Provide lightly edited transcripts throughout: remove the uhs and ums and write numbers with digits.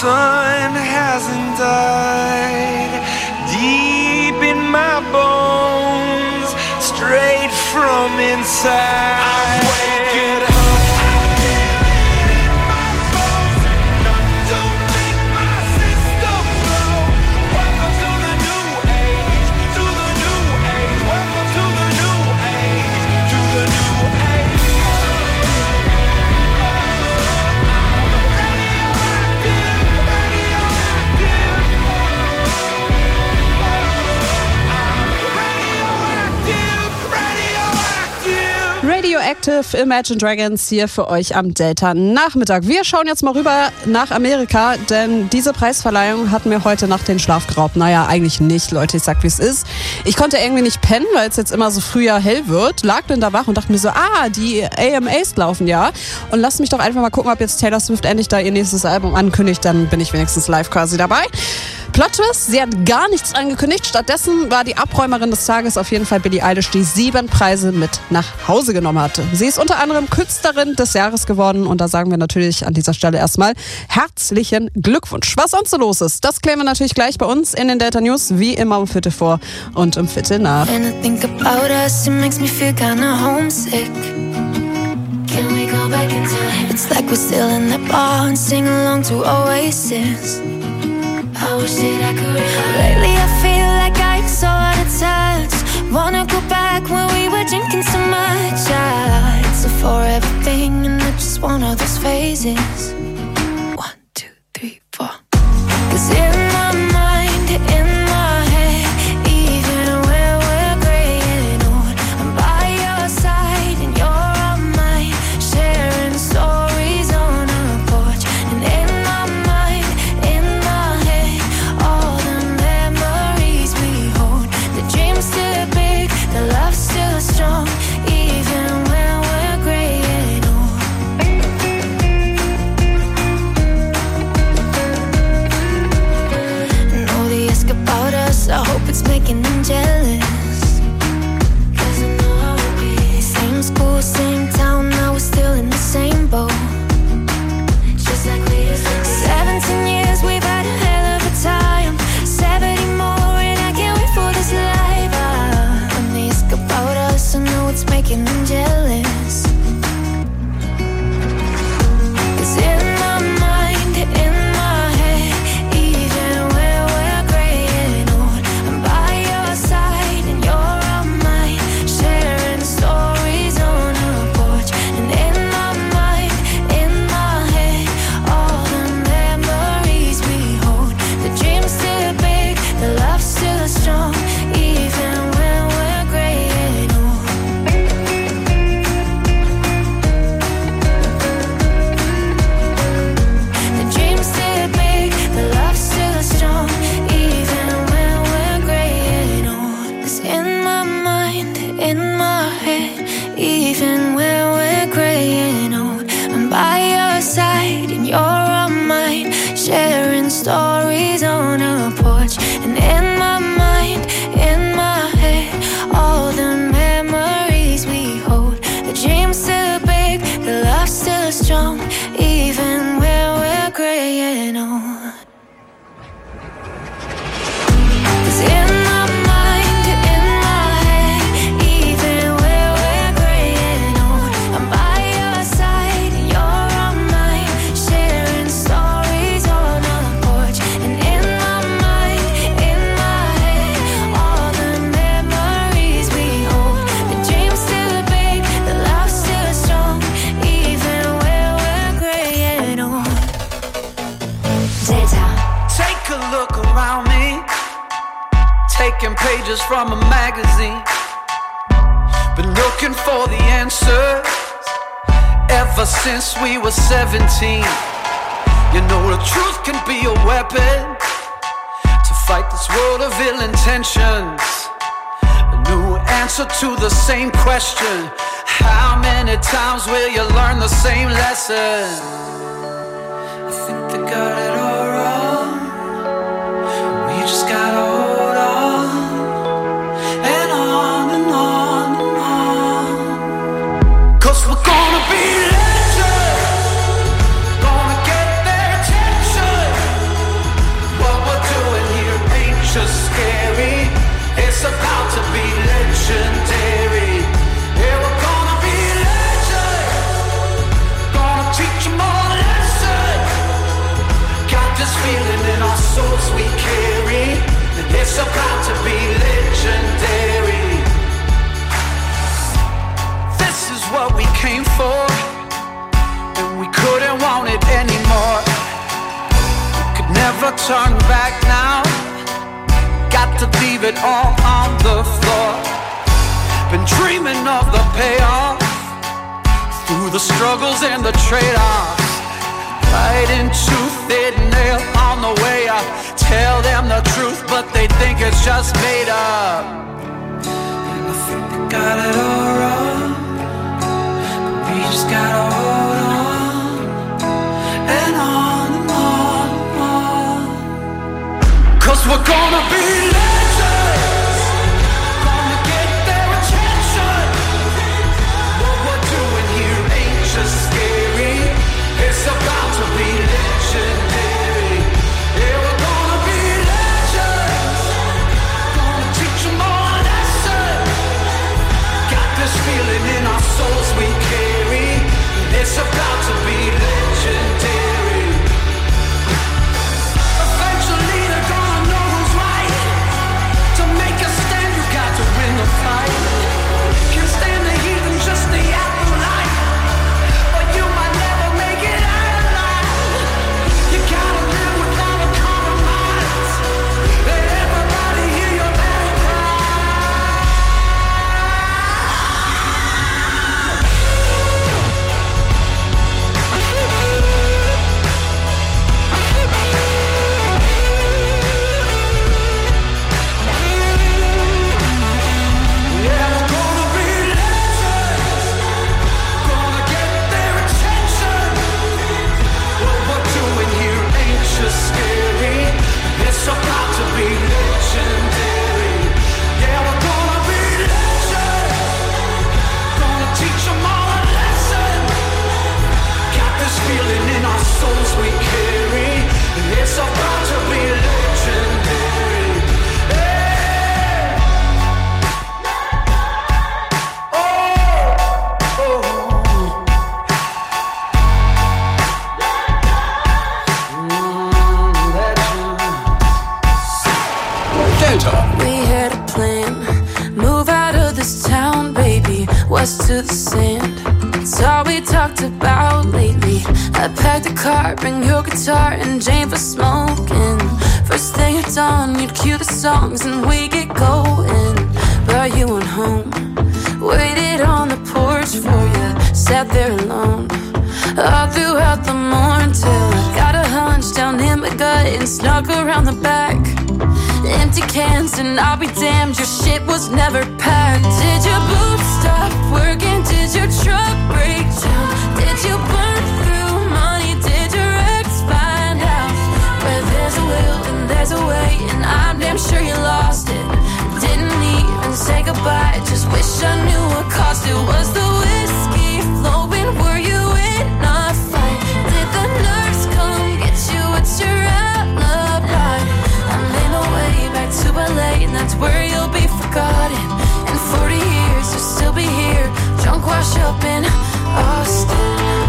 sun hasn't died. Deep in my bones, straight from inside. I'm waking up. Radioactive Imagine Dragons hier für euch am Delta-Nachmittag. Wir schauen jetzt mal rüber nach Amerika, denn diese Preisverleihung hat mir heute Nacht den Schlaf geraubt. Naja, eigentlich nicht, Leute, ich sag, wie es ist. Ich konnte irgendwie nicht pennen, weil es jetzt immer so früher hell wird. Lag dann da wach und dachte mir so, die AMAs laufen ja. Und lasst mich doch einfach mal gucken, ob jetzt Taylor Swift endlich da ihr nächstes Album ankündigt. Dann bin ich wenigstens live quasi dabei. Plot Twist, sie hat gar nichts angekündigt. Stattdessen war die Abräumerin des Tages auf jeden Fall Billie Eilish, die 7 Preise mit nach Hause genommen hatte. Sie ist unter anderem Künstlerin des Jahres geworden und da sagen wir natürlich an dieser Stelle erstmal herzlichen Glückwunsch. Was sonst so los ist, das klären wir natürlich gleich bei uns in den Delta News, wie immer um 4:15 und um 4:15. When I think about us, it makes me feel kinda homesick. Can we go back in time? It's like we're still in the bar and sing along to Oasis. I wish that I could. Lately I feel like I'm so out of touch. Wanna go back when we were drinking so much. It's a forever thing and I just want all those phases. 1, 2, 3, 4. 'Cause in my mind, in my head, even when we're graying old, I'm by your side and you're on mine, sharing stories on a porch. And in my mind, in my head, all the memories we hold. The dream's still big, the love's still strong, even when we're graying old. And all they ask about us, I hope it's making them jealous. 'Cause I know how it be. Same school, same town, now we're still in the same boat. Just like we used to be. 17 years, we've had a hell of a time. 70 more and I can't wait for this life. When they ask about us, I know it's making them jealous. 'Cause in my mind, in my head, even when we're graying old, I'm by your side and you're on mine, sharing stories on a porch. And in my mind, in my head, all the memories we hold. The dream's still big, the love's still strong, even when we're graying old. The dream's still big, the love's still strong, even when we're graying old. 'Cause in my mind, in my head, even when we're graying old, I'm by your side and you're on mine, sharing stories on a porch. And in my mind, in my head, all the memories we hold. The dream's still big, the love's still strong, even when we're graying old. 'Cause in my mind, in my head, even when we're graying old, I'm by your side and you're on mine, sharing stories on a porch. And in my mind, in my head, all the memories we hold. The dream's still big, the love's still strong, even when we're graying old. Delta. Take a look around me, taking pages from a magazine. Been looking for the answers ever since we were 17. You know the truth can be a weapon to fight this world of ill intentions. A new answer to the same question. How many times will you learn the same lesson? I think they got it all wrong. We just gotta hold on and on and on and on. 'Cause we're gonna be legends, gonna get their attention. It's about to be legendary. This is what we came for, and we couldn't want it anymore. We could never turn back now. Got to leave it all on the floor. Been dreaming of the payoff, through the struggles and the trade-offs. Fighting tooth and nail on the way up. Tell them the truth, but they think it's just made up. And I think they got it all wrong, but we just gotta hold on, and on and on and on. 'Cause we're gonna be legends, gonna get their attention. What we're doing here ain't just scary, it's about to be legendary. Yeah, we're gonna be legends, gonna teach them all a lesson. Got this feeling in our souls we carry, it's about to be legendary. Eventually they're gonna know who's right. To make a stand you got to win the fight. Can't stand the heat and just the afterlife, or you might never make it out alive. You gotta live without a compromise. Let everybody hear your battle cry. Yeah, we're gonna be legends, gonna get their attention. What we're doing here ain't just scary, it's about to be legendary. Yeah, we're gonna be legends, gonna teach them all a lesson. Got this feeling in our souls we carry, it's about to be legendary. Hey! Oh, oh. Delta. We had a plan, move out of this town, baby, west to the sand. It's all we talked about lately. I packed a car, bring your guitar and Jane for smoking. First thing at dawn, you'd cue the songs and we get going. But you went home, waited on the porch for you, sat there alone all throughout the morning till I got a hunch down in my gut and snuck around the back. Empty cans and I'll be damned, your shit was never packed. Did your boots stop working? Did your truck break down? Did you burn through money? Did your ex find out? Where there's a will and there's a way, and I'm damn sure you lost it. Didn't even say goodbye, just wish I knew what cost it. Was the whiskey flowing? Were you in a fight? Did the nurse come get you? What's your alibi? I made my way back to LA, and that's where you'll be forgotten. In 40 years you'll still be here, drunk, wash up in Austin.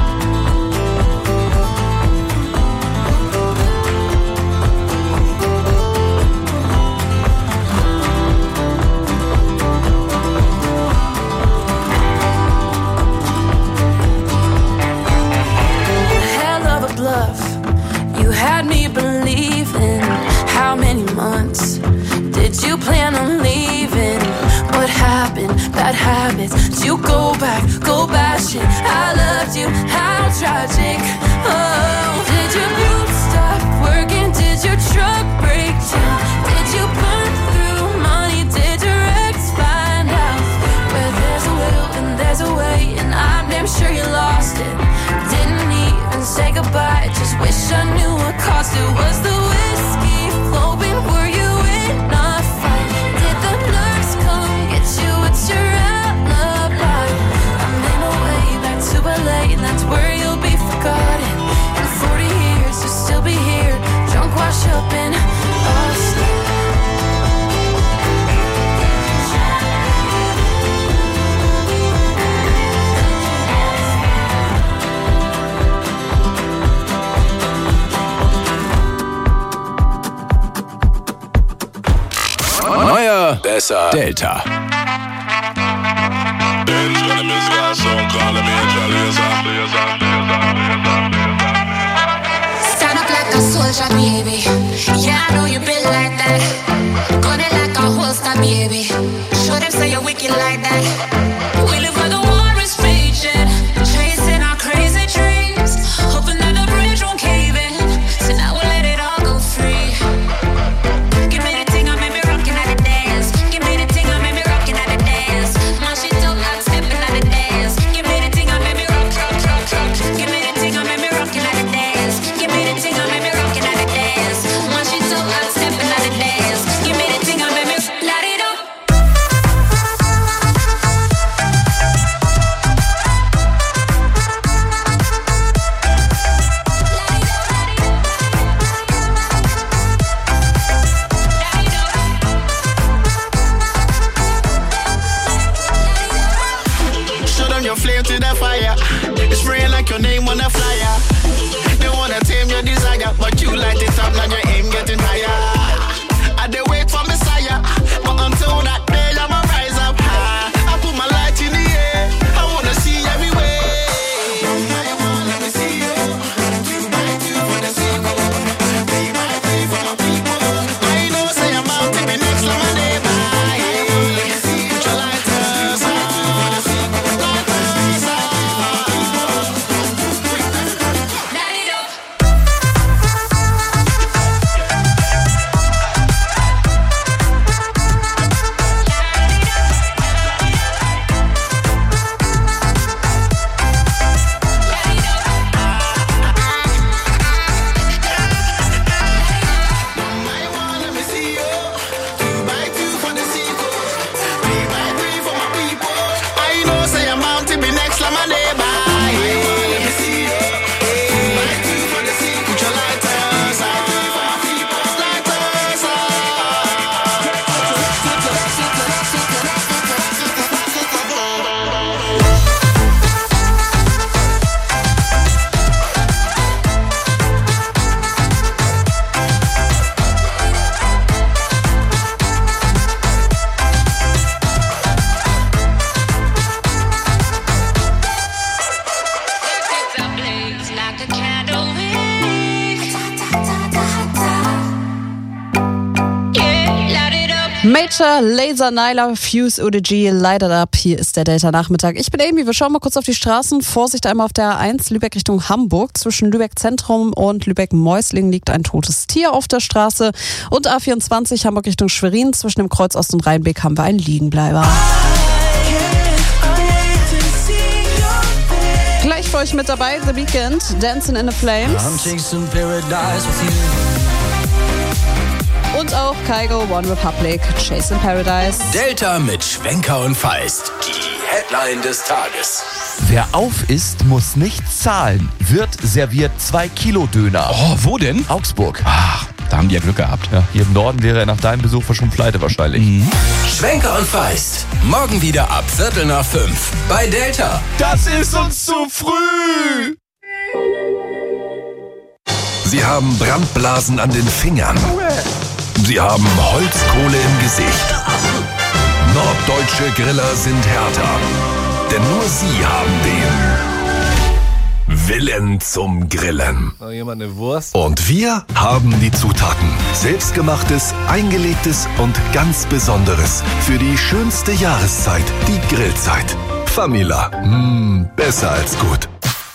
Hell of a bluff, you had me believing. How many months did you plan on leaving? What happened? Bad habits. Did you go back, go bashing? I loved you, how tragic. Oh, did your boots stop working? Did your truck break down? Did you burn through money? Did your ex find out? Where there's a will and there's a way, and I'm damn sure you lost it. Didn't even say goodbye, just wish I knew what cost it. Was the whiskey flowing? Were you in a fight? Did the nurse come get you? What's your alibi? I made my way back to LA, and that's where you'll be forgotten. In 40 years you'll still be here, drunk, wash up in Austin. Delta. Stand up like a soldier, baby. Yeah, I know you built like that. Gun it like a holster, baby. Show them say you're wicked like that. We live where the war is raging, chasing our crazy dreams, hoping that the bridge won't cave in. So now we'll let it all go free. Give me the thing, I made me rockin' at the dance. Give me the thing, I made me rockin' at the dance. My shit so hot, steppin' at the dance. Give me the thing, I made me rock. Give me the thing, I made me rockin' at the dance. Give me the thing, I made me rockin' at the dance. My shit so hot, steppin' at the dance. Give me the thing, I made me light it up. Show them your flame to the fire. It's spraying like your name on a flyer. They wanna tame your desire, but you light it up, now your aim getting higher. I dey wait for Messiah, but until that day I'ma rise up high. I put my light in the air, I wanna see everywhere. Let me see you. 2 by 2 for the sequel. 3 by 3 for my people. I know say I'm out to be next to my neighbor. Let me see you. Put your lighters on. Lighters on. Light it up. Let me see you. 2 by 2 for the sequel. 3 by 3 for my people. I know say I'm out to be next to my neighbor. Let me see you. 2 by 2 for the sequel. Put your lighters on. Lighters It's a blaze like a candle wick. Yeah, light it up. Major, Laser, Nyla, Fuse, ODG, Light It Up. Hier ist der Delta-Nachmittag. Ich bin Amy, wir schauen mal kurz auf die Straßen. Vorsicht einmal auf der A1 Lübeck Richtung Hamburg. Zwischen Lübeck Zentrum und Lübeck-Mäusling liegt ein totes Tier auf der Straße. Und A24 Hamburg Richtung Schwerin. Zwischen dem Kreuz Ost und Rheinbeek haben wir einen Liegenbleiber. Gleich für euch mit dabei The Weeknd, Dancing in the Flames. Und auch Kygo, One Republic, Chasing Paradise. Delta mit Schwenker und Feist. Die Headline des Tages. Wer auf isst, muss nichts zahlen. Wird serviert 2 Kilo Döner. Oh, wo denn? Augsburg. Ach, da haben die ja Glück gehabt. Ja, hier im Norden wäre er nach deinem Besuch schon pleite wahrscheinlich. Schwenker und Feist. Morgen wieder ab 4:45 bei Delta. Das ist uns zu früh! Sie haben Brandblasen an den Fingern. Sie haben Holzkohle im Gesicht. Norddeutsche Griller sind härter. Denn nur sie haben den Willen zum Grillen. Jemand eine Wurst? Und wir haben die Zutaten. Selbstgemachtes, eingelegtes und ganz Besonderes. Für die schönste Jahreszeit, die Grillzeit. Famila. Besser als gut.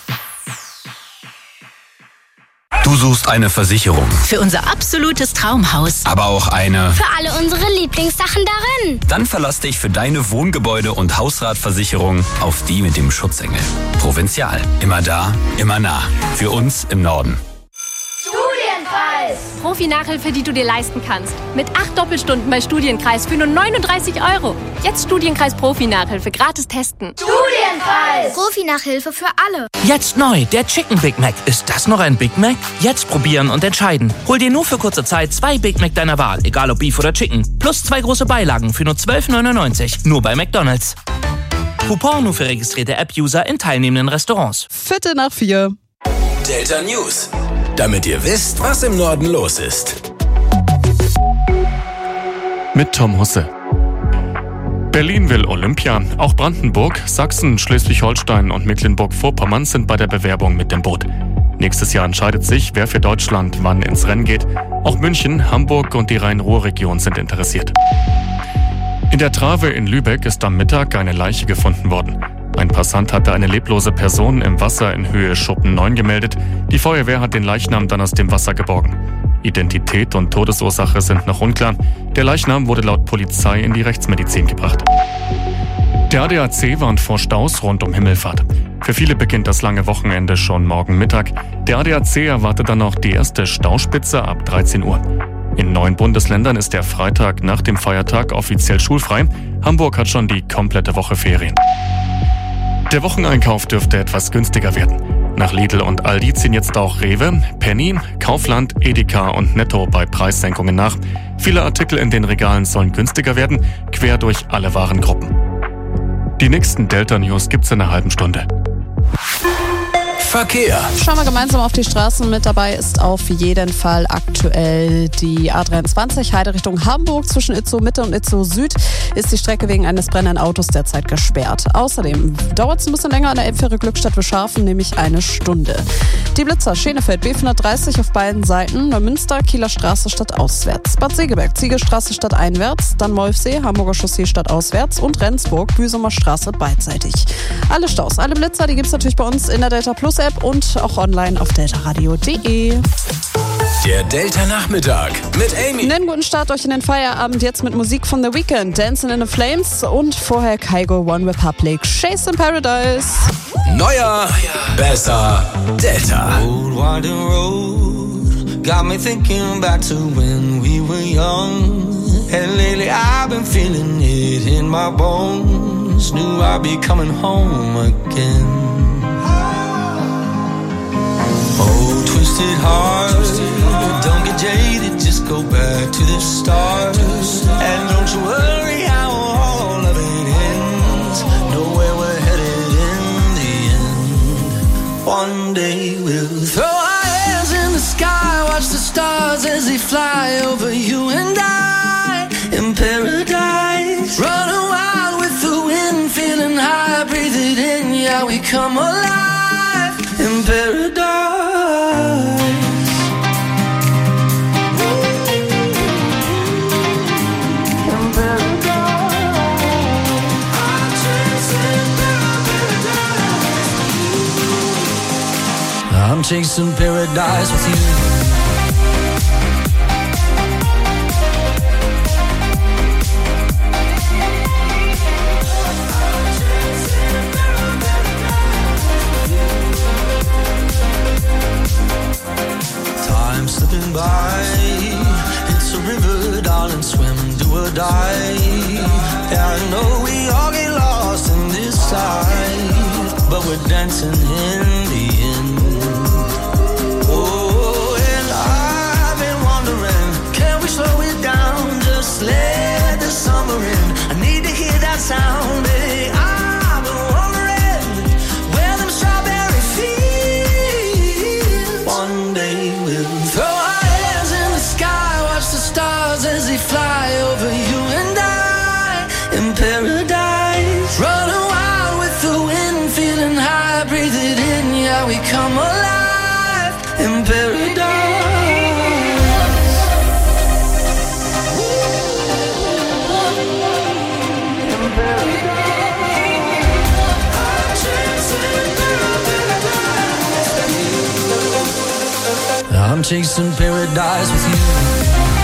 Du suchst eine Versicherung, Für unser absolutes Traumhaus. aber auch eine. Für alle unsere Lieblingssachen darin. Dann verlass dich für deine Wohngebäude- und Hausratversicherung auf die mit dem Schutzengel. Provinzial. Immer da, immer nah. Für uns im Norden. Studienkreis! Profi-Nachhilfe, die du dir leisten kannst. Mit 8 Doppelstunden bei Studienkreis für nur 39 €. Jetzt Studienkreis Profi-Nachhilfe gratis testen. Studienkreis! Profi-Nachhilfe für alle. Jetzt neu, der Chicken Big Mac. Ist das noch ein Big Mac? Jetzt probieren und entscheiden. Hol dir nur für kurze Zeit 2 Big Mac deiner Wahl, egal ob Beef oder Chicken. Plus 2 große Beilagen für nur 12,99. Nur bei McDonald's. Coupon nur für registrierte App-User in teilnehmenden Restaurants. 4:45. Delta News. Damit ihr wisst, was im Norden los ist. Mit Tom Husse. Berlin will Olympia. Auch Brandenburg, Sachsen, Schleswig-Holstein und Mecklenburg-Vorpommern sind bei der Bewerbung mit dem Boot. Nächstes Jahr entscheidet sich, wer für Deutschland wann ins Rennen geht. Auch München, Hamburg und die Rhein-Ruhr-Region sind interessiert. In der Trave in Lübeck ist am Mittag eine Leiche gefunden worden. Ein Passant hatte eine leblose Person im Wasser in Höhe Schuppen 9 gemeldet. Die Feuerwehr hat den Leichnam dann aus dem Wasser geborgen. Identität und Todesursache sind noch unklar. Der Leichnam wurde laut Polizei in die Rechtsmedizin gebracht. Der ADAC warnt vor Staus rund um Himmelfahrt. Für viele beginnt das lange Wochenende schon morgen Mittag. Der ADAC erwartet dann noch die erste Stauspitze ab 13 Uhr. In 9 Bundesländern ist der Freitag nach dem Feiertag offiziell schulfrei. Hamburg hat schon die komplette Woche Ferien. Der Wocheneinkauf dürfte etwas günstiger werden. Nach Lidl und Aldi ziehen jetzt auch Rewe, Penny, Kaufland, Edeka und Netto bei Preissenkungen nach. Viele Artikel in den Regalen sollen günstiger werden, quer durch alle Warengruppen. Die nächsten Delta-News gibt's in einer halben Stunde. Verkehr. Schauen wir gemeinsam auf die Straßen. Mit dabei ist auf jeden Fall aktuell die A23 Heide Richtung Hamburg. Zwischen Itzehoe Mitte und Itzehoe Süd ist die Strecke wegen eines brennenden Autos derzeit gesperrt. Außerdem dauert es ein bisschen länger an der Elbfähre Glückstadt Bischhafen, nämlich 1 Stunde. Die Blitzer Schenefeld B430 auf beiden Seiten, Neumünster, Kieler Straße stadtauswärts, Bad Segeberg, Ziegelstraße stadteinwärts, dann Molfsee, Hamburger Chaussee stadtauswärts und Rendsburg, Büsumer Straße beidseitig. Alle Staus, alle Blitzer, die gibt's natürlich bei uns in der Delta Plus App und auch online auf deltaradio.de. Der Delta Nachmittag mit Amy. Einen guten Start euch in den Feierabend jetzt mit Musik von The Weeknd, Dancing in the Flames und vorher Kygo, One Republic, Chase in Paradise. Neuer, besser, Delta. Old winding road got me thinking back to when we were young. And lately I've been feeling it in my bones. Knew I'd be coming home again. Oh, twisted heart, don't get jaded, just go back to the start. And don't you worry how all of it ends. Know where we're headed in the end. One day we'll throw our hands in the sky, watch the stars as they fly over you and I. In paradise, running wild with the wind, feeling high, breathe it in, yeah, we come alive. In paradise. I'm chasing paradise with you. Time slipping by, it's a river, darling, swim, do or die. Yeah, I know we all get lost in this life, but we're dancing in the end. Oh, and I've been wondering, can we slow it down, just let the summer in. I need to hear that sound, baby. I've been wondering where them strawberry fields. One day we'll throw our hands in the sky, watch the stars as they fly over you and I. In paradise, running wild with the wind, feeling high, breathe it in, yeah, we come alive. In paradise. I'm chasing paradise with you.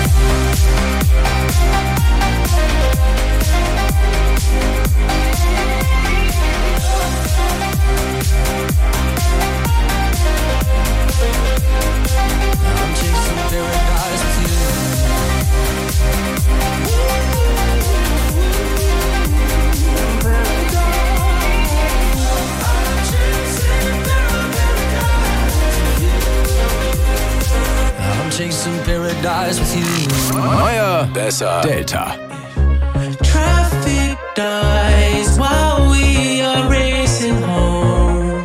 Chasing paradise with you. Neuer, besser, Delta. Traffic dies while we are racing home.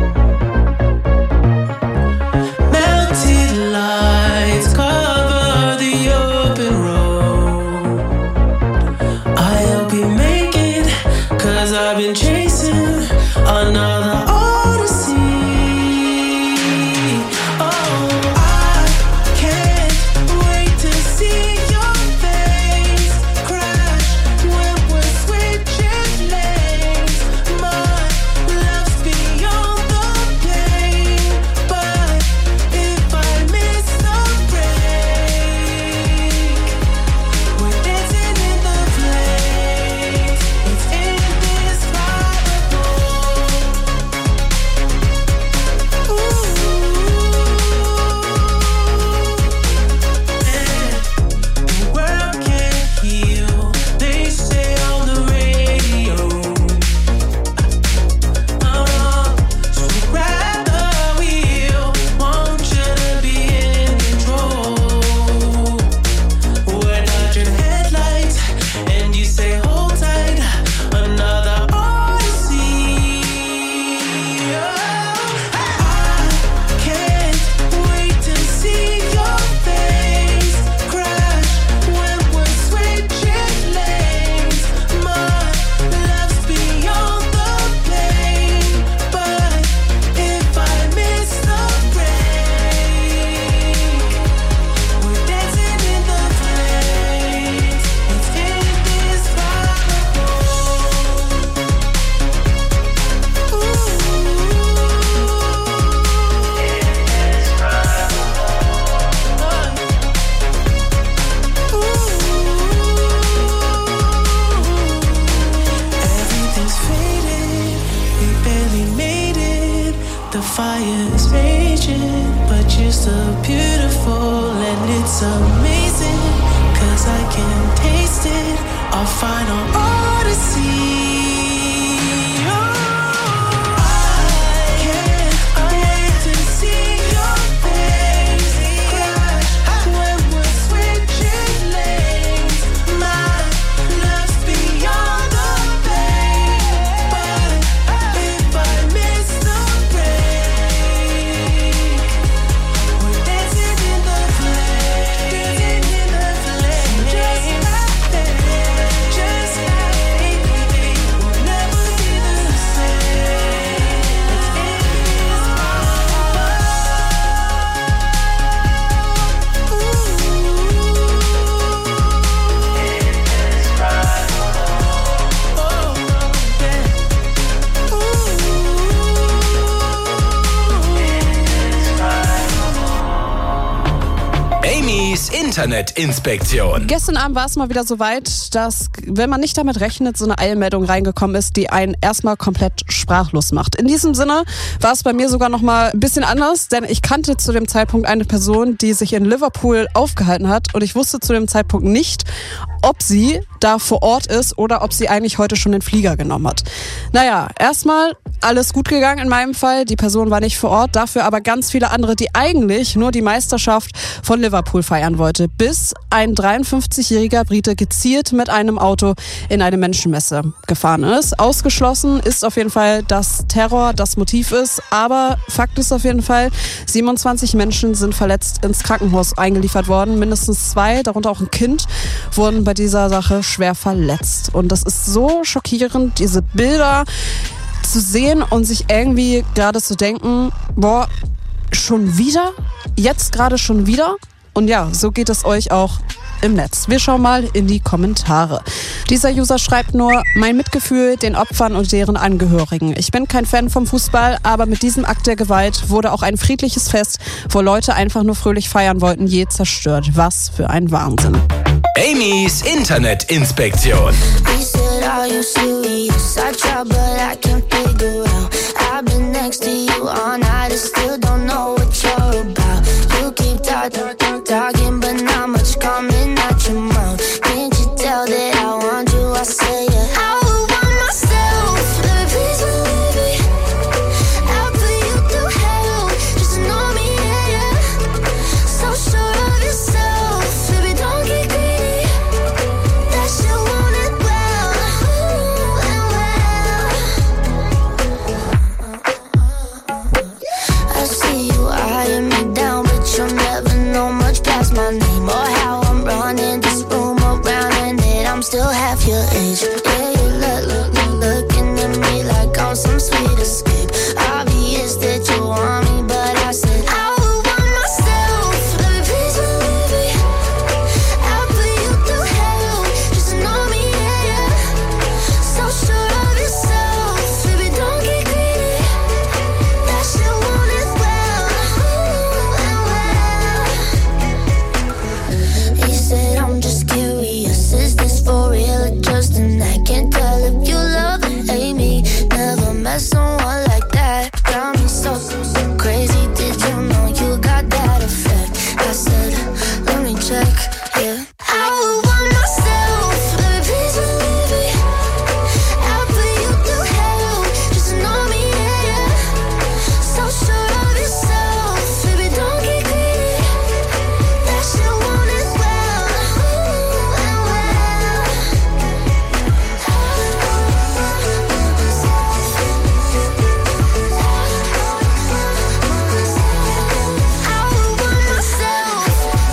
Melted lights cover the open road. I hope you make it The fire is raging, but you're so beautiful and it's amazing, 'cause I can taste it, our final odyssey. Internetinspektion. Gestern Abend war es mal wieder so weit, dass, wenn man nicht damit rechnet, so eine Eilmeldung reingekommen ist, die einen erstmal komplett sprachlos macht. In diesem Sinne war es bei mir sogar noch mal ein bisschen anders, denn ich kannte zu dem Zeitpunkt eine Person, die sich in Liverpool aufgehalten hat und ich wusste zu dem Zeitpunkt nicht, ob sie da vor Ort ist oder ob sie eigentlich heute schon den Flieger genommen hat. Naja, erstmal alles gut gegangen in meinem Fall. Die Person war nicht vor Ort, dafür aber ganz viele andere, die eigentlich nur die Meisterschaft von Liverpool feiern wollte, bis ein 53-jähriger Brite gezielt mit einem Auto in eine Menschenmesse gefahren ist. Ausgeschlossen ist auf jeden Fall, dass Terror das Motiv ist, aber Fakt ist auf jeden Fall, 27 Menschen sind verletzt ins Krankenhaus eingeliefert worden. Mindestens 2, darunter auch ein Kind, wurden bei dieser Sache schwer verletzt. Und das ist so schockierend, diese Bilder zu sehen und sich irgendwie gerade zu denken, boah, schon wieder? Jetzt gerade schon wieder? Und ja, so geht es euch auch im Netz. Wir schauen mal in die Kommentare. Dieser User schreibt nur, mein Mitgefühl den Opfern und deren Angehörigen. Ich bin kein Fan vom Fußball, aber mit diesem Akt der Gewalt wurde auch ein friedliches Fest, wo Leute einfach nur fröhlich feiern wollten, je zerstört. Was für ein Wahnsinn. Amy's Internetinspektion. Talking, but not much coming out your mouth. Can't you tell that I want you? I say yeah. I would want myself. Baby, please believe me. I'll put you through hell. Just know me, yeah, yeah. So sure of yourself. Baby, don't get greedy. That shit want it well. Ooh, and well. I see you eyeing me down, but you'll never know much past my name or how I'm running this room around, and that I'm still half your age. Yeah, you looking at me like I'm some sweet escape. Obvious that you want me, but I said I would want myself. Baby, please believe me. I'll put you through hell. Just know me, yeah, yeah. So sure of yourself. Baby, don't get greedy. That shit want it well. Ooh, and well. He said, I'm just curious, is this for real or just an act? Can't tell if you love or hate me. Never met someone like that. Got me so crazy, did you know you got that effect? I said, let me check, yeah. I would want myself, baby, please believe me. I'll put you through hell, just know me, yeah, yeah. So sure of yourself, baby, don't get greedy. That shit want it well, ooh, and well. I would want myself.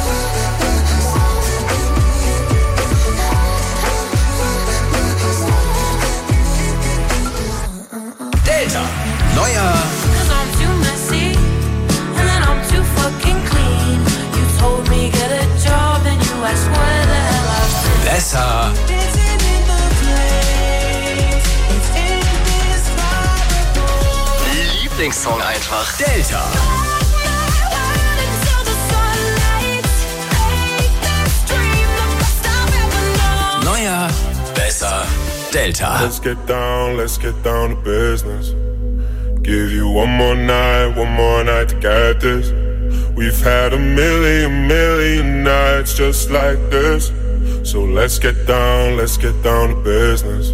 Delta. Neuer Cause I'm too messy, and then I'm too fucking clean. You told me get a job, and you asked where the hell I've been. besser Dancing in the place, it's indescribable. Lieblingssong einfach. Delta. Until the sunlight, make this dream the best I've ever known. Neuer, besser, Delta. Let's get down to business. Give you one more night to get this. We've had a million nights just like this. So let's get down to business.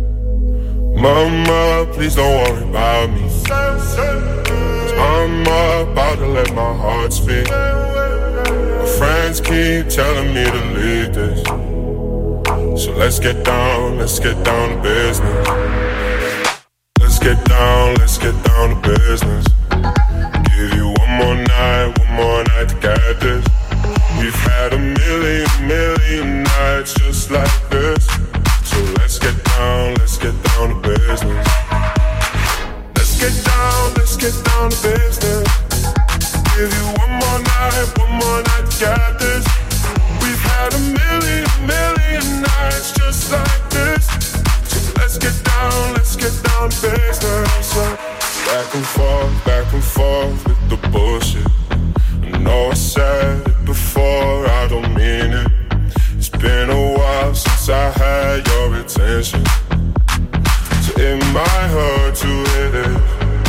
Mama, please don't worry about me. 'Cause I'm about to let my heart speak. My friends keep telling me to leave this. So let's get down to business. Let's get down to business. Give you one more night to get this. We've had a million nights just like this. So let's get down to business. Let's get down to business. Give you one more night to get this. We've had a million nights just like this. So let's get down to business. Back and forth with the bullshit. I know I said it before, I don't mean it. It's been a while since I had your attention, so it might hurt to hit it.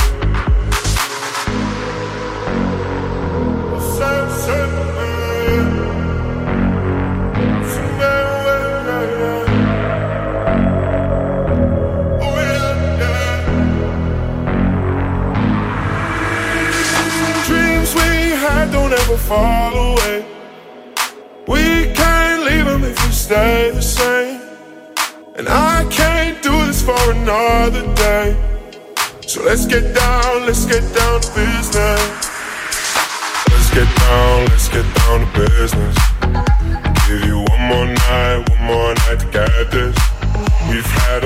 Dreams we had don't ever fall away. We can't leave them if we stay the same. And I can't do this for another day. So let's get down to business. Let's get down to business. Give you one more night to get this. We've had a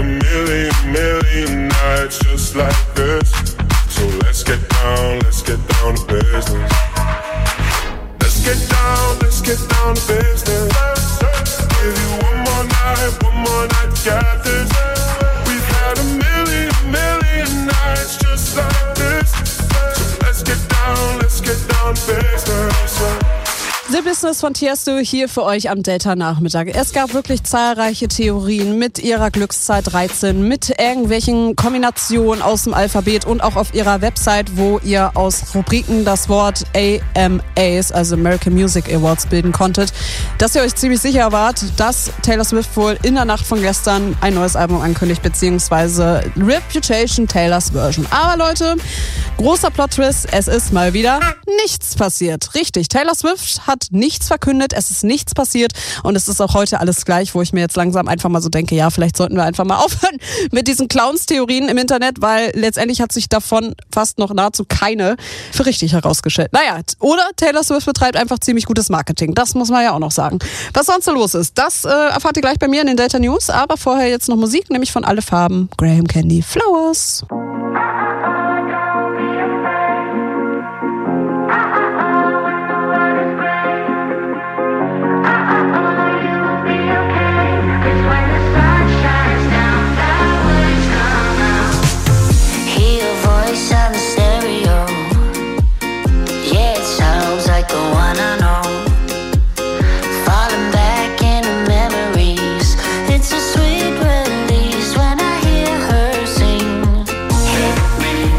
million nights just like this. So let's get down to business. Let's get down to business. Give you one more night to get this. We've had a million nights just like this. So let's get down to business. The Business von Tiesto hier für euch am Delta-Nachmittag. Es gab wirklich zahlreiche Theorien mit ihrer Glückszahl 13, mit irgendwelchen Kombinationen aus dem Alphabet und auch auf ihrer Website, wo ihr aus Rubriken das Wort AMAs, also American Music Awards, bilden konntet, dass ihr euch ziemlich sicher wart, dass Taylor Swift wohl in der Nacht von gestern ein neues Album ankündigt, beziehungsweise Reputation Taylors Version. Aber Leute, großer Plot-Twist, es ist mal wieder nichts passiert. Richtig, Taylor Swift hat nichts verkündet, es ist nichts passiert und es ist auch heute alles gleich, wo ich mir jetzt langsam einfach mal so denke, ja, vielleicht sollten wir einfach mal aufhören mit diesen Clowns-Theorien im Internet, weil letztendlich hat sich davon fast noch nahezu keine für richtig herausgestellt. Naja, oder Taylor Swift betreibt einfach ziemlich gutes Marketing, das muss man ja auch noch sagen. Was sonst so los ist, das erfahrt ihr gleich bei mir in den Delta News, aber vorher jetzt noch Musik, nämlich von Alle Farben, Graham Candy, Flowers. It's a sweet release when I hear her sing. Hit me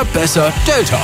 Neuer, besser, Delta.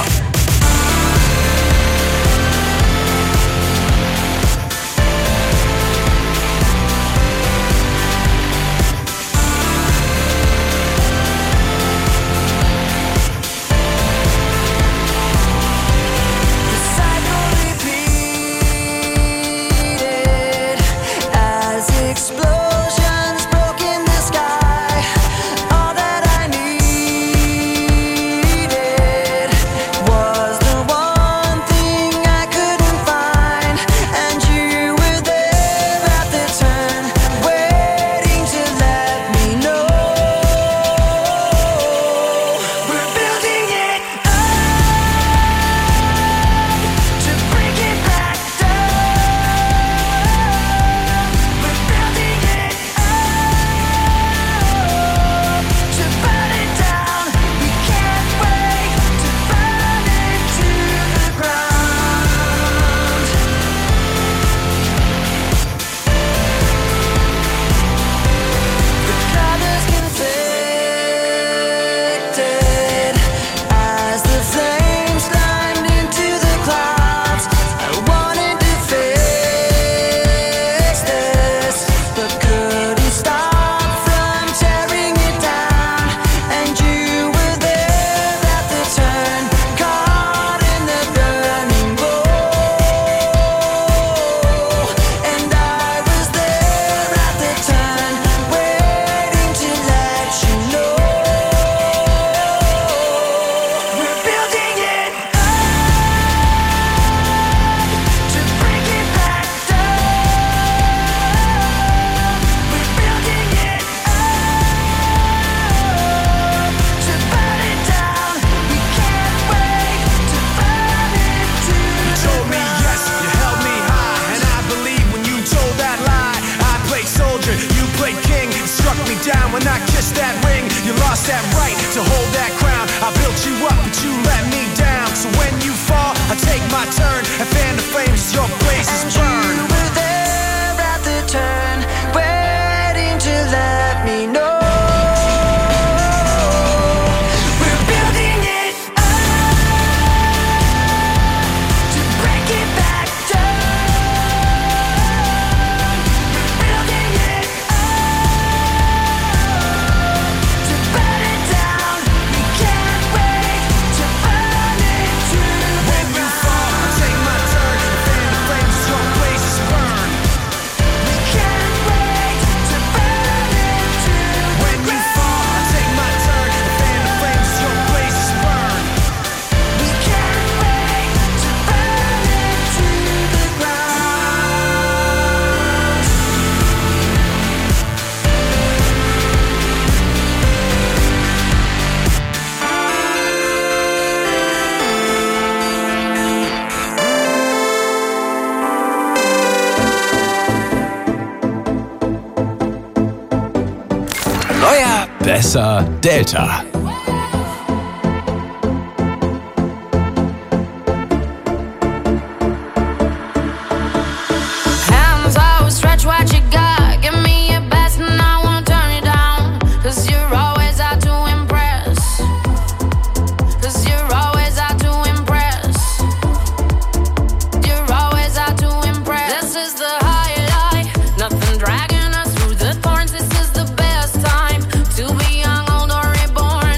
Neuer, besser, Delta. Hands out, stretch what you got. Give me your best and I won't turn you down. 'Cause you're always out to impress. 'Cause you're always out to impress. You're always out to impress. This is the highlight. Nothing dragging us through the thorns. This is the best time to be young, old, or reborn.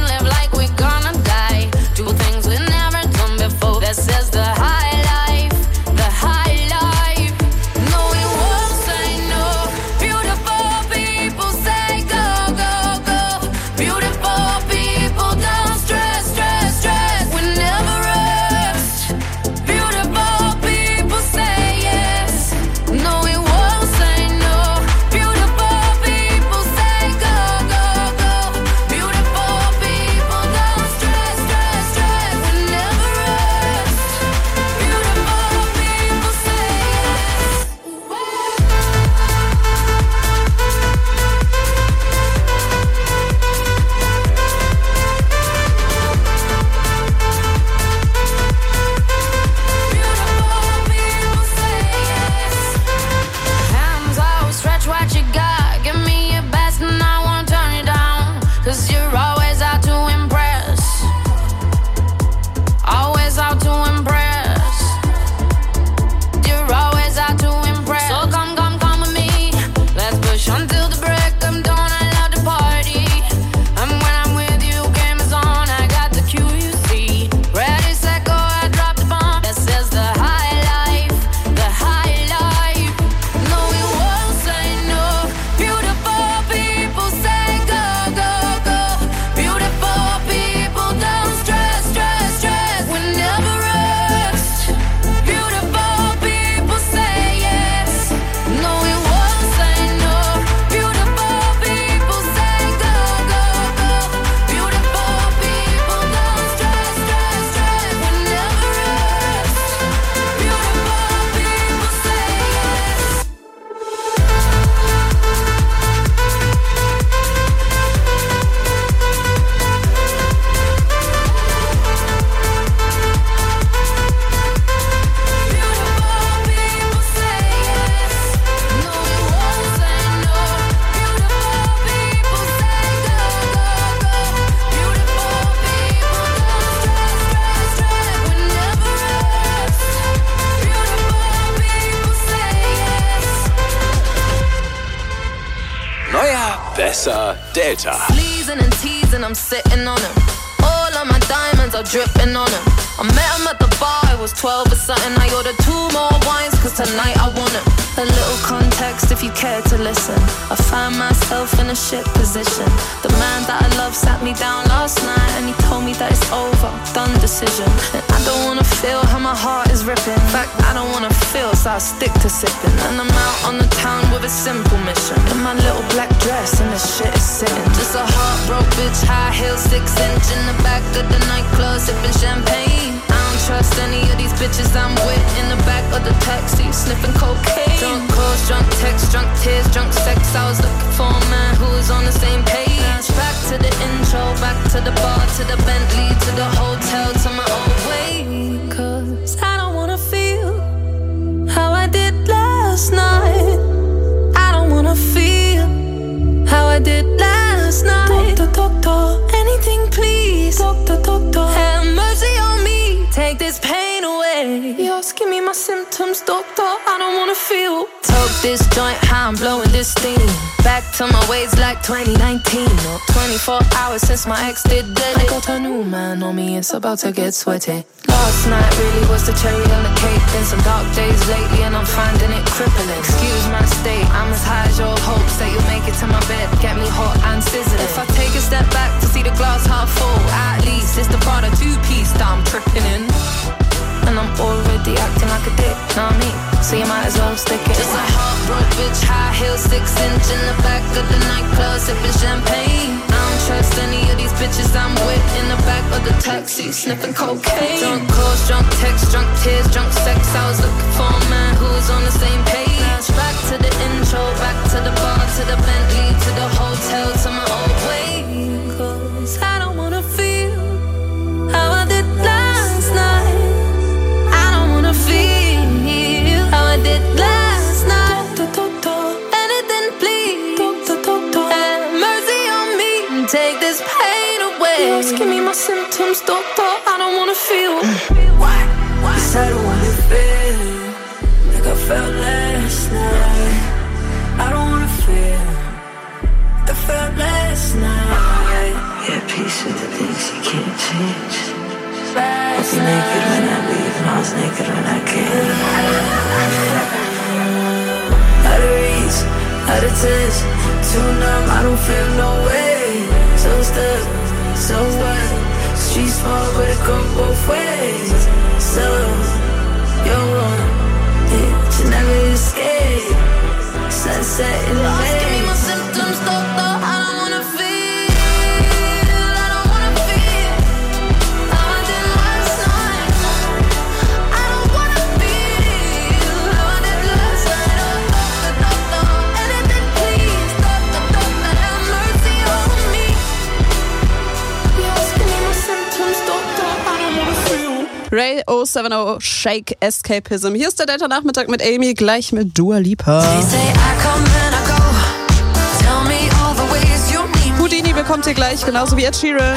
Besser Delta. Sleezing and teasing, I'm sitting on him. All of my diamonds are dripping on him. I met him at the bar, I was 12 or something. I ordered 2 more wines, cause tonight I want him. A little context if you care to listen. I found myself in a shit position. The man that I love sat me down last night and he told me that it's over, done decision. And I don't wanna feel how my heart is ripping. In fact, I don't wanna feel, so I stick to sipping. And I'm out on the town with a simple mission. In my little black dress and this shit is sitting. Just a heartbroken bitch, high heel, 6-inch in the back of the nightclub, sipping champagne. I don't trust any of these bitches I'm with. In the back of the taxi, sniffing cocaine. Drunk calls, drunk texts, drunk tears, drunk sex. I was looking for a man who was on the same page. Back to the intro, back to the bar, to the Bentley, to the hotel, to my old way. Cause I don't wanna feel how I did last night. I don't wanna feel how I did last night. Doctor, anything please. Doctor, have mercy on me. Take this pain away. You're asking me my symptoms, doctor. I don't wanna feel. Toke this joint, how I'm blowing this steam. Back to my ways like 2019. Or 24 hours since my ex did dead. I got a new man on me, it's about to get sweaty. Last night really was the cherry on the cake. Been some dark days lately and I'm finding it crippling. Excuse my state, I'm as high as your hopes that you'll make it to my bed. Get me hot and sizzling. If I take a step back to see the glass half full, at least it's the Prada 2-piece that I'm tripping in. And I'm already acting like a dick, know what I mean? So you might as well stick it. Just a heartbroken bitch, high heel, 6-inch in the back of the nightclub, sipping champagne. I don't trust any of these bitches I'm with. In the back of the taxi, sniffing cocaine. Drunk calls, drunk texts, drunk tears, drunk sex. I was looking for a man who was on the same page. Back to the intro, back to the bar, to the Bentley, to the hotel, to my old way. Cause I don't wanna feel how I did last night. Feel how I did last night. Anything please. Have mercy on me. Take this pain away. You're asking me my symptoms, doctor. I don't wanna feel. Yes, I don't wanna feel like I felt last night. I don't wanna feel like I felt last night. Yeah, peace with the things you can't change. I was naked when I leave and I was naked when I came. Out of reach, out of touch, too numb, I don't feel no way. So stuck, so what? Street small but it goes both ways. So, you're one, yeah, you never escape. Sunset in the day. Give me my symptoms, doctor, I don't wanna feel. Ray 070 Shake Escapism. Hier ist der Delta Nachmittag mit Amy, gleich mit Dua Lipa. Houdini bekommt ihr gleich, genauso wie Ed Sheeran.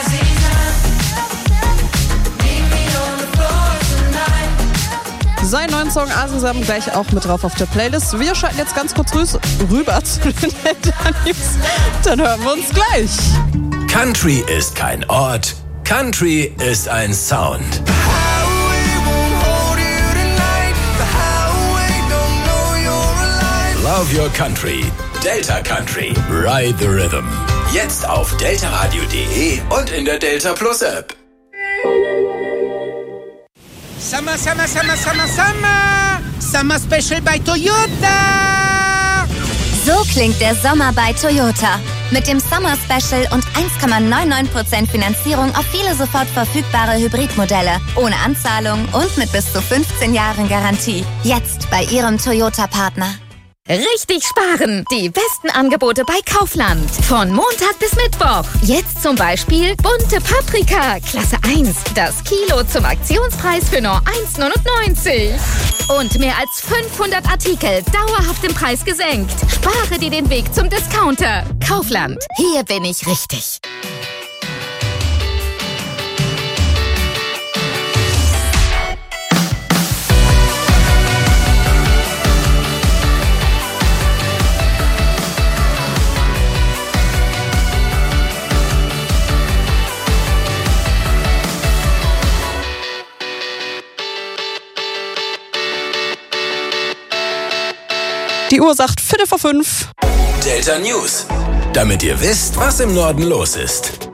Sein neuen Song Asisam gleich auch mit drauf auf der Playlist. Wir schalten jetzt ganz kurz rüber zu den Delta-News. Dann hören wir uns gleich. Country ist kein Ort, Country ist ein Sound. Love your country. Delta Country. Ride the Rhythm. Jetzt auf deltaradio.de und in der Delta Plus App. Summer, summer, summer, summer, summer. Summer Special bei Toyota. So klingt der Sommer bei Toyota. Mit dem Summer Special und 1,99% Finanzierung auf viele sofort verfügbare Hybridmodelle. Ohne Anzahlung und mit bis zu 15 Jahren Garantie. Jetzt bei Ihrem Toyota-Partner. Richtig sparen! Die besten Angebote bei Kaufland. Von Montag bis Mittwoch. Jetzt zum Beispiel bunte Paprika, Klasse 1. Das Kilo zum Aktionspreis für nur 1,99. Und mehr als 500 Artikel dauerhaft im Preis gesenkt. Spare dir den Weg zum Discounter. Kaufland. Hier bin ich richtig. Uhr sagt 4:45. Delta News. Damit ihr wisst, was im Norden los ist.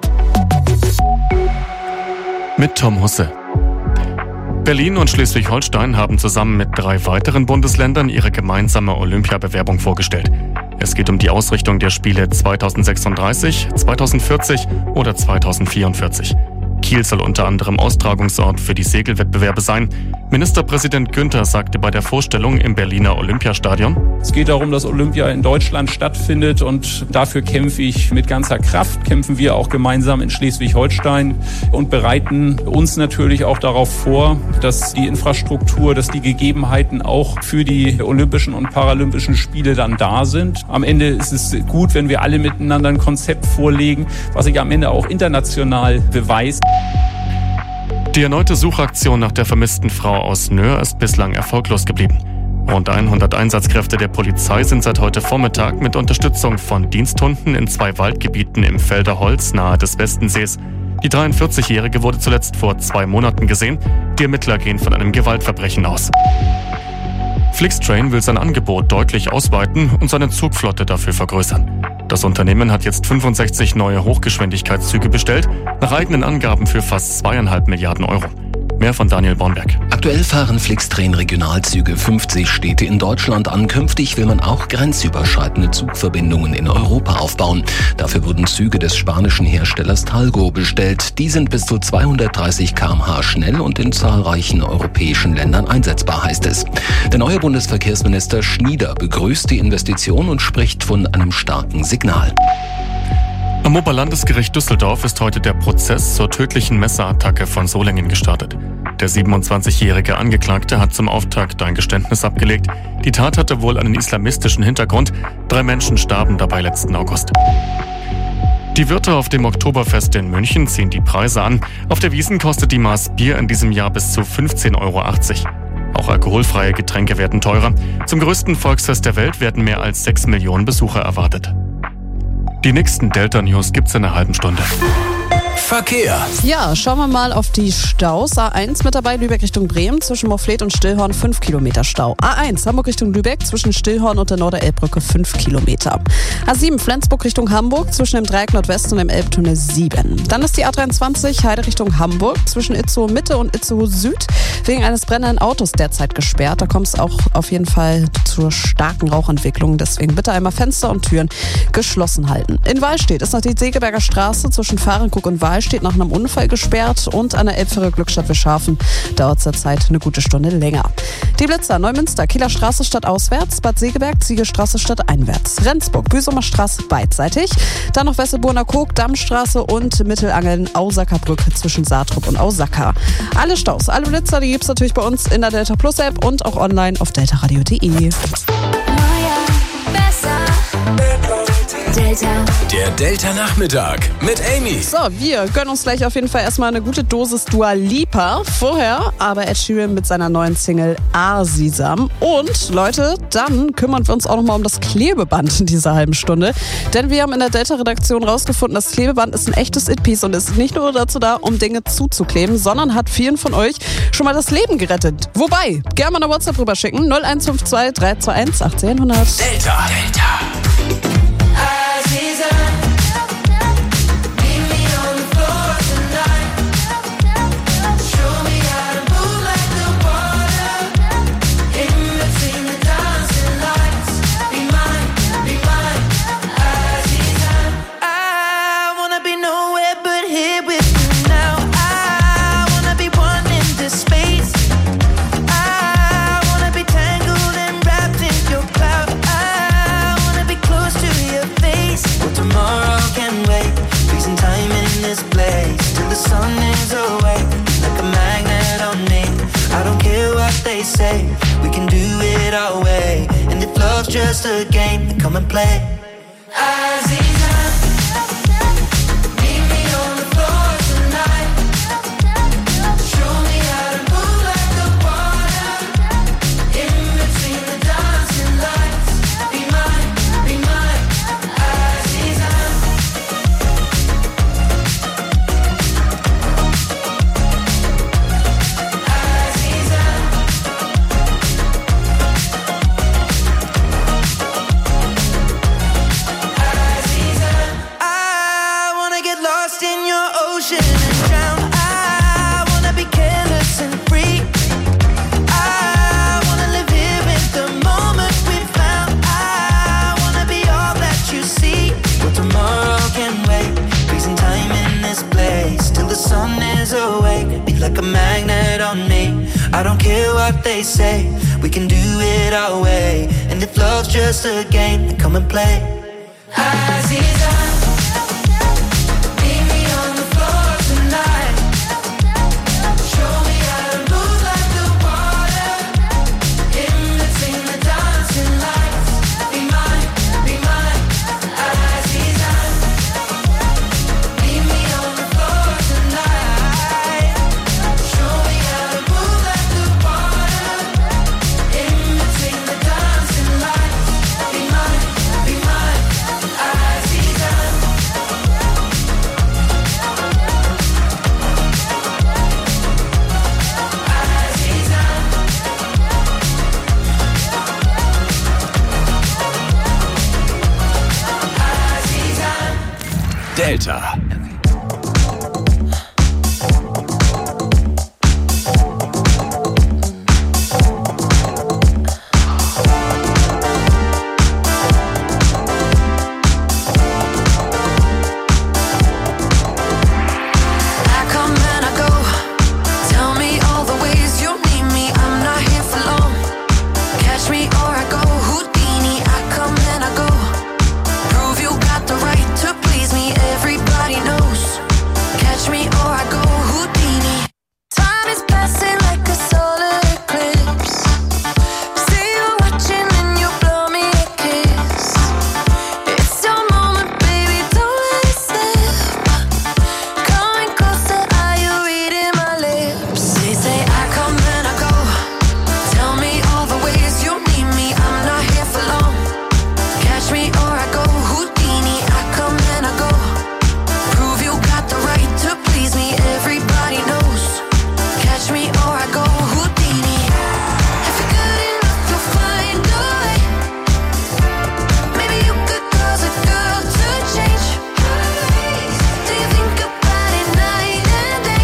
Mit Tom Husse. Berlin und Schleswig-Holstein haben zusammen mit 3 weiteren Bundesländern ihre gemeinsame Olympiabewerbung vorgestellt. Es geht um die Ausrichtung der Spiele 2036, 2040 oder 2044. Kiel soll unter anderem Austragungsort für die Segelwettbewerbe sein. Ministerpräsident Günther sagte bei der Vorstellung im Berliner Olympiastadion: Es geht darum, dass Olympia in Deutschland stattfindet und dafür kämpfe ich mit ganzer Kraft. Kämpfen wir auch gemeinsam in Schleswig-Holstein und bereiten uns natürlich auch darauf vor, dass die Infrastruktur, dass die Gegebenheiten auch für die Olympischen und Paralympischen Spiele dann da sind. Am Ende ist es gut, wenn wir alle miteinander ein Konzept vorlegen, was sich am Ende auch international beweist. Die erneute Suchaktion nach der vermissten Frau aus Nöhr ist bislang erfolglos geblieben. Rund 100 Einsatzkräfte der Polizei sind seit heute Vormittag mit Unterstützung von Diensthunden in 2 Waldgebieten im Felderholz nahe des Westensees. Die 43-Jährige wurde zuletzt vor 2 Monaten gesehen. Die Ermittler gehen von einem Gewaltverbrechen aus. Flixtrain will sein Angebot deutlich ausweiten und seine Zugflotte dafür vergrößern. Das Unternehmen hat jetzt 65 neue Hochgeschwindigkeitszüge bestellt, nach eigenen Angaben für fast 2,5 Milliarden Euro. Mehr von Daniel Bornberg. Aktuell fahren Flixtrain Regionalzüge 50 Städte in Deutschland an. Künftig will man auch grenzüberschreitende Zugverbindungen in Europa aufbauen. Dafür wurden Züge des spanischen Herstellers Talgo bestellt. Die sind bis zu 230 km/h schnell und in zahlreichen europäischen Ländern einsetzbar, heißt es. Der neue Bundesverkehrsminister Schnieder begrüßt die Investition und spricht von einem starken Signal. Am Oberlandesgericht Düsseldorf ist heute der Prozess zur tödlichen Messerattacke von Solingen gestartet. Der 27-jährige Angeklagte hat zum Auftakt ein Geständnis abgelegt. Die Tat hatte wohl einen islamistischen Hintergrund. 3 Menschen starben dabei letzten August. Die Wirte auf dem Oktoberfest in München ziehen die Preise an. Auf der Wiesn kostet die Maß Bier in diesem Jahr bis zu 15,80 Euro. Auch alkoholfreie Getränke werden teurer. Zum größten Volksfest der Welt werden mehr als 6 Millionen Besucher erwartet. Die nächsten Delta News gibt's in einer halben Stunde. Verkehr. Ja, schauen wir mal auf die Staus. A1 mit dabei, Lübeck Richtung Bremen, zwischen Moorfleet und Stillhorn 5 Kilometer Stau. A1 Hamburg Richtung Lübeck, zwischen Stillhorn und der Norderelbbrücke 5 Kilometer. A7 Flensburg Richtung Hamburg, zwischen dem Dreieck Nordwest und dem Elbtunnel 7. Dann ist die A23 Heide Richtung Hamburg, zwischen Itzehoe Mitte und Itzehoe Süd, wegen eines brennenden Autos derzeit gesperrt. Da kommt es auch auf jeden Fall zur starken Rauchentwicklung. Deswegen bitte einmal Fenster und Türen geschlossen halten. In Wallstedt ist noch die Segeberger Straße zwischen Fahrenkrug und Wallstedt nach einem Unfall gesperrt und an der Elbfähre Glückstadt Wilschafen dauert zurzeit eine gute Stunde länger. Die Blitzer, Neumünster, Kieler Straße stadtauswärts, Bad Segeberg, Ziegelstraße stadteinwärts, Rendsburg, Büsumer Straße beidseitig, dann noch Wesselburner Kog, Dammstraße und Mittelangeln, Ausacker Brücke zwischen Saatrup und Ausacker. Alle Staus, alle Blitzer, die gibt's natürlich bei uns in der Delta Plus App und auch online auf deltaradio.de. Delta. Der Delta-Nachmittag mit Amy. So, wir gönnen uns gleich auf jeden Fall erstmal eine gute Dosis Dua Lipa. Vorher aber Ed Sheeran mit seiner neuen Single Arsisam. Und Leute, dann kümmern wir uns auch nochmal um das Klebeband in dieser halben Stunde. Denn wir haben in der Delta-Redaktion rausgefunden, das Klebeband ist ein echtes It-Piece und ist nicht nur dazu da, um Dinge zuzukleben, sondern hat vielen von euch schon mal das Leben gerettet. Wobei, gerne mal eine WhatsApp rüberschicken. 0152 321 1800. Delta. Say we can do it our way, and if love's just a game, then come and play. ocean and drown. I wanna be careless and free. I wanna live here in the moment we found. I wanna be all that you see. But tomorrow can wait. Freezing time in this place till the sun is awake. Be like a magnet on me. I don't care what they say. We can do it our way. And if love's just a game, then come and play. Aziza, meet me on the floor tonight. Show me how to move like the water. In between the dancing lights. Be mine, Aziza. Meet me on the floor tonight. Show me how to move like the water. In between the dancing lights. Be mine, Aziza. Delta. I come and I go. Tell me all the ways you need me. I'm not here for long. Catch me or I go Houdini. I come and I go. Prove you got the right to please me. Everybody knows. Catch me or I go Houdini. Time is passing like a solar eclipse. See you watching and you blow me a kiss. It's your moment, baby, don't let it slip. Coming closer, are you reading my lips? They say I come and I go. Tell me all the ways you need me. I'm not here for long. Catch me or I go Houdini. I come and I go. Prove you got the right to please me. Everybody knows. Catch me or I go Houdini. If you're good enough, you'll find a way. Maybe you could cause a girl to change. Do you think about it night and day?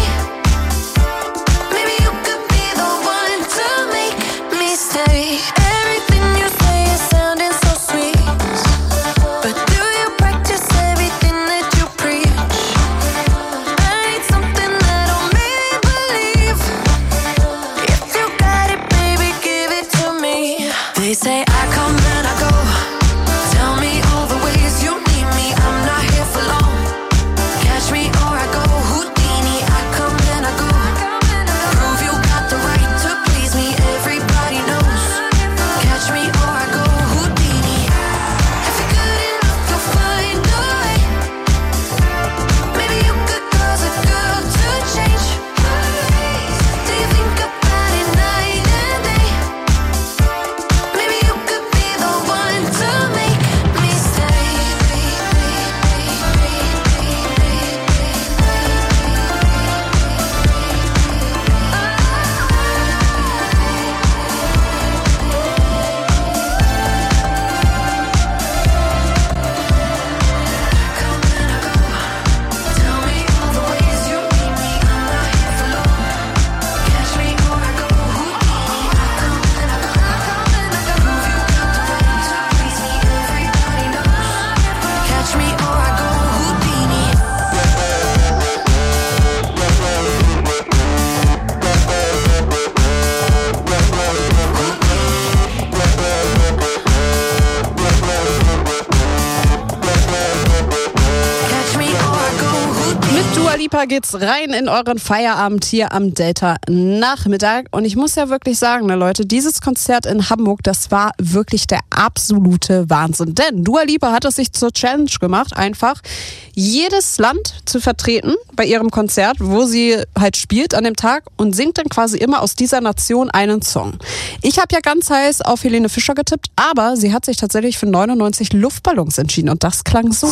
Maybe you could be the one to make me stay. Everything you say is sounding so sweet. But do you practice everything that you preach? I need something that'll make me believe. If you got it, baby, give it to me. They say I come and I go. Tell me all the ways you need me. I'm not here for long. Catch me or I go Houdini. I come and I go. Prove you got the right to please me. Everybody knows. Catch me or I go Houdini. If you're good enough, you'll find a way. Maybe you could cause a girl to change. Do you think about it night and day? Maybe you could be the one to make me stay. Tell me all the ways you need me. I'm not here for long. Catch me or I go Houdini. I come and I go. Prove you got the right to please me. Everybody knows. Catch me or I go Houdini. Catch me or I go Houdini. Mit Dua Lipa geht's rein in euren Feierabend hier am Delta Nachmittag. Und ich muss ja wirklich sagen, ne Leute, dieses Konzert in Hamburg, das war wirklich der absolute Wahnsinn. Denn Dua Lipa hat es sich zur Challenge gemacht, einfach jedes Land zu vertreten bei ihrem Konzert, wo sie halt spielt an dem Tag und singt dann quasi immer aus dieser Nation einen Song. Ich habe ja ganz heiß auf Helene Fischer getippt, aber sie hat sich tatsächlich für 99 Luftballons entschieden und das klang so.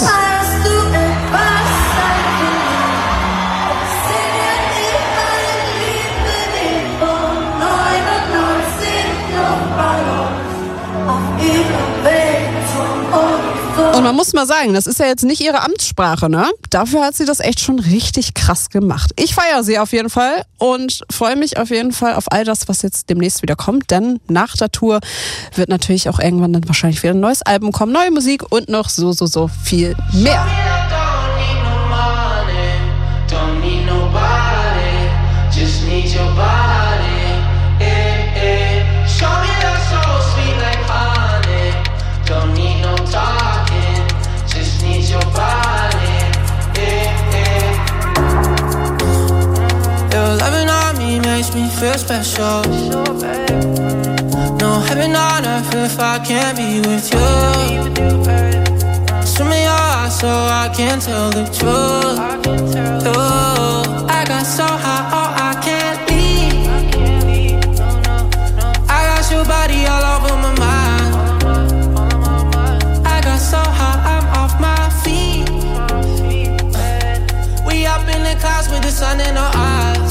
Und man muss mal sagen, das ist ja jetzt nicht ihre Amtssprache, ne? Dafür hat sie das echt schon richtig krass gemacht. Ich feiere sie auf jeden Fall und freue mich auf jeden Fall auf all das, was jetzt demnächst wieder kommt, denn nach der Tour wird natürlich auch irgendwann dann wahrscheinlich wieder ein neues Album kommen, neue Musik und noch so viel mehr. Makes me feel special. No heaven on earth if I can't be with you. Swim in your eyes so I can tell the truth. Oh, I got so high, oh I can't leave. I got your body all over my mind. I got so high, I'm off my feet. We up in the clouds with the sun in our eyes.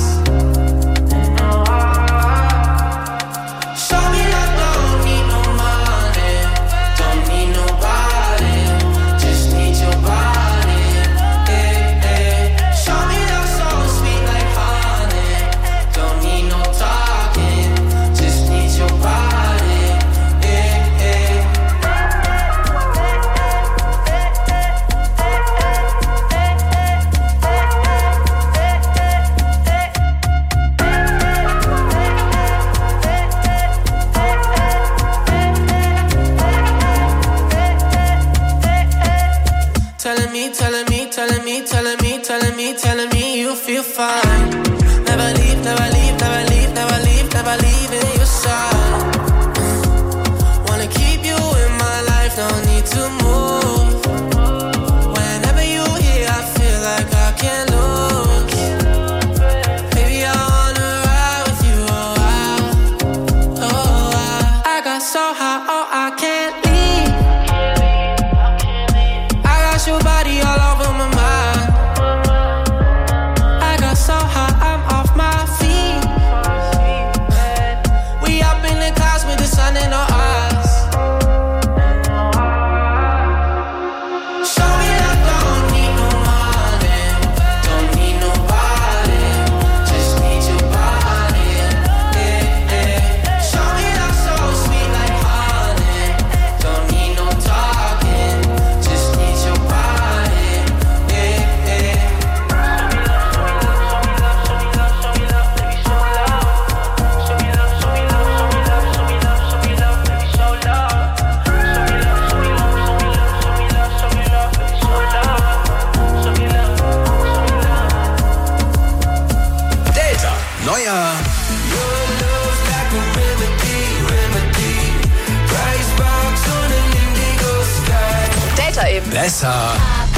Telling me you feel fine. Never leave, never leave, never leave, never leave, never leave in your side. Wanna keep you in my life, no need to move. Whenever you here, I feel like I can't lose. Baby, I wanna ride with you, I got so high, oh I can't leave. I got your body all over my mind. So high, I'm off my feet. We up in the clouds with the sun in our eyes. Show me that don't need no money, don't need nobody, just need your body. Show me that so sweet like honey, don't need no talking, just need your body. Delta eben. Besser.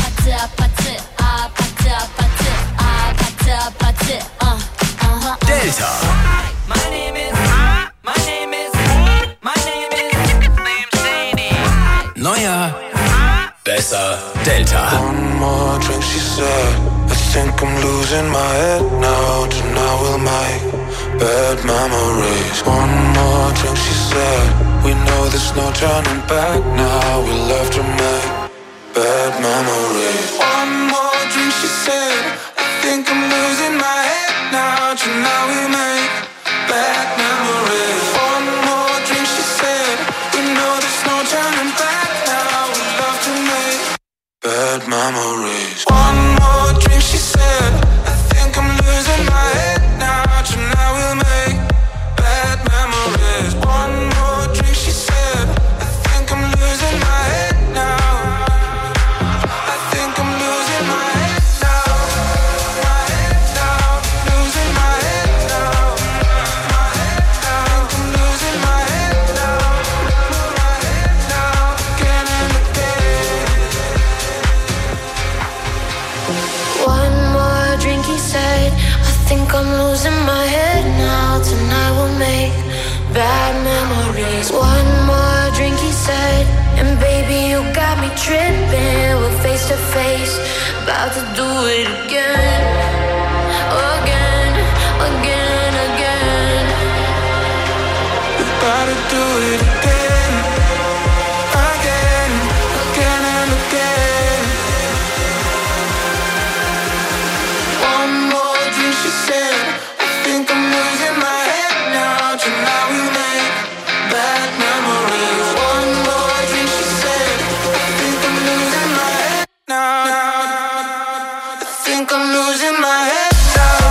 Delta. Neuer. Besser. Delta. One more drink, she said. I think I'm losing my head now. Tonight we'll make bad memories. One more drink, she said. We know there's no turning back now. We love to make bad memories. One more drink, she said. I think I'm losing my head now. Tonight we make bad memories. One more drink, she said. We know there's no turning back now. We love to make bad memories. One more drink, she said. I think I'm losing my head now. Tonight we'll make bad memories. One more drink, she said. I think I'm losing my head now. I think I'm losing my head now. My head now. Losing my head now. My head now. I think I'm losing my head now. My head now. Again and again. One more drink, he said. I think I'm losing my head now. Tonight we'll make bad memories. One more drink, he said. And baby, you got me tripping. We're face to face, about to do it again. Again, again, again. About to do it again. Again, again and again. think I'm losing my head now.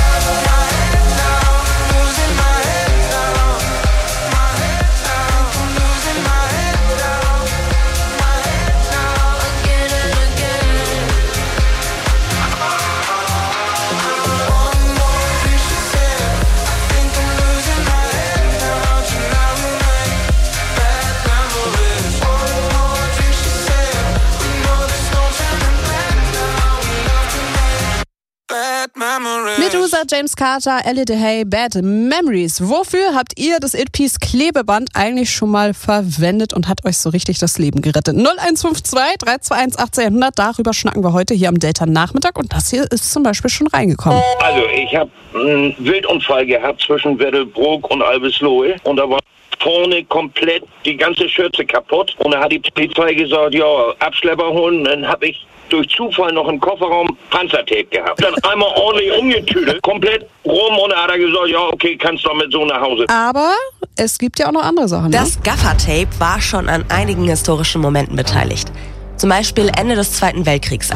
Medusa, James Carter, Ellie DeHay, Bad Memories. Wofür habt ihr das It-Piece Klebeband eigentlich schon mal verwendet und hat euch so richtig das Leben gerettet? 0152 321 1800, darüber schnacken wir heute hier am Delta Nachmittag und das hier ist zum Beispiel schon reingekommen. Also ich habe einen Wildunfall gehabt zwischen Weddelbrook und Albislohe und da war vorne komplett die ganze Schürze kaputt und da hat die Polizei gesagt, ja, Abschlepper holen. Dann habe ich durch Zufall noch im Kofferraum Panzertape gehabt. Dann einmal ordentlich umgetüdelt, komplett rum und da hat er gesagt, ja, okay, kannst du damit so nach Hause. Aber es gibt ja auch noch andere Sachen. Ne? Das Gaffertape war schon an einigen historischen Momenten beteiligt. Zum Beispiel Ende des Zweiten Weltkriegs.